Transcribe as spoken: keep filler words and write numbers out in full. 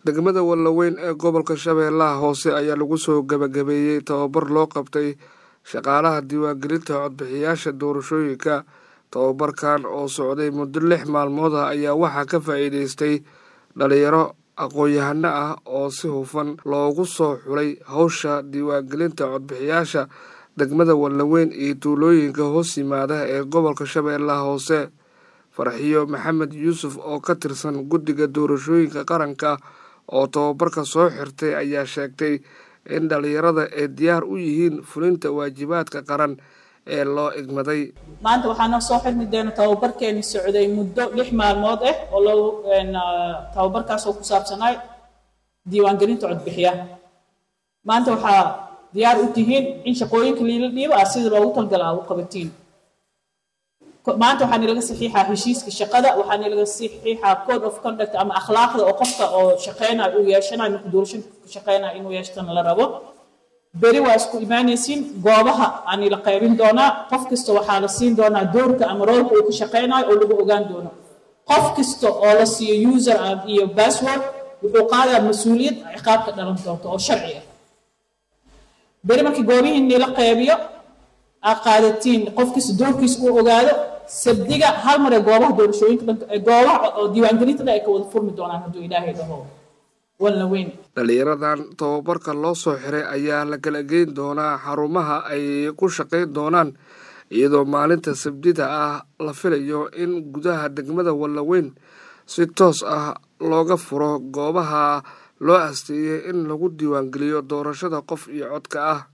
degmada Wallaweyn ee gobolka Shabeellaha Hoose ayaa lagu soo gabagabeeyay tababar loo qabtay shaqaalaha diiwaangelinta codbixiyayaasha doorashooyinka. Tababarkan oo socday muddo lix maalmood ah ayaa waxaa ka faa'iideystay dhalinyaro aqoon-yahano ah oo si hufan loogu soo xulay hawsha diiwaangelinta codbixiyayaasha degmada Wallaweyn iyo tuulooyinka hoos yimaada ee gobolka Shabeellaha Hoose. Farxiyo Maxamed Yuusuf oo ka tirsan guddiga doorashooyinka qaranka oo tababarka soo xirtay ayaa sheegtay in dhalinyarada ay diyaar u yihiin fulinta waajibaadka qaran ee loo igmaday. maanta waxaan soo xirmi doonaa tababarkeeni socday muddo lix maalmood ah oo loo tababarkaas oo ku saabsanay diiwaangelinta codbixiyaha. maanta waxaa diyaar u tihiin in shaqooyinka liila dhiibo ah sida loogu talgalay u qabatiin. maanta waxaan ilaga saxiixaa heshiiska shaqada, waxaan ilaga saxiixaa code of conduct ama akhlaaqda oo qofka oo shaqeynaya uu yeeshanayo markuu doorashada ka shaqeynayo inuu yeeshtan la rabo. beri waa isku imaanaysiin goobaha aan ila qaybin doonaa. qof kasta waxaa la siin doonaa doorka ama roolka uu ka shaqeynayo oo lagu ogaan doono. qof kasta oo la siiyo user iyo password wuxuu qaadaa mas-uuliyad ciqaab ka dhalan doonto oo sharci ah. beri markii goobihiin la qaybiyo aad qaadatiin qof kasta doorkiisa uu ogaado. sabdiga hal mar ee goobaha doorashooyinka goobaha oo diiwaangelinta ay ka wada furmi doonaan hadduu ilaahay dhaho. Wallaweyn dhalinyaradan tababarka loo soo xiray ayaa la kala geyn doonaa xarumaha ay ku shaqayn doonaan, iyadoo maalinta sabtida ah la filayo in gudaha degmada Wallaweyn si toos ah looga furo goobaha loo asteeyay in lagu diiwaangeliyo doorashada qof iyo codka ah.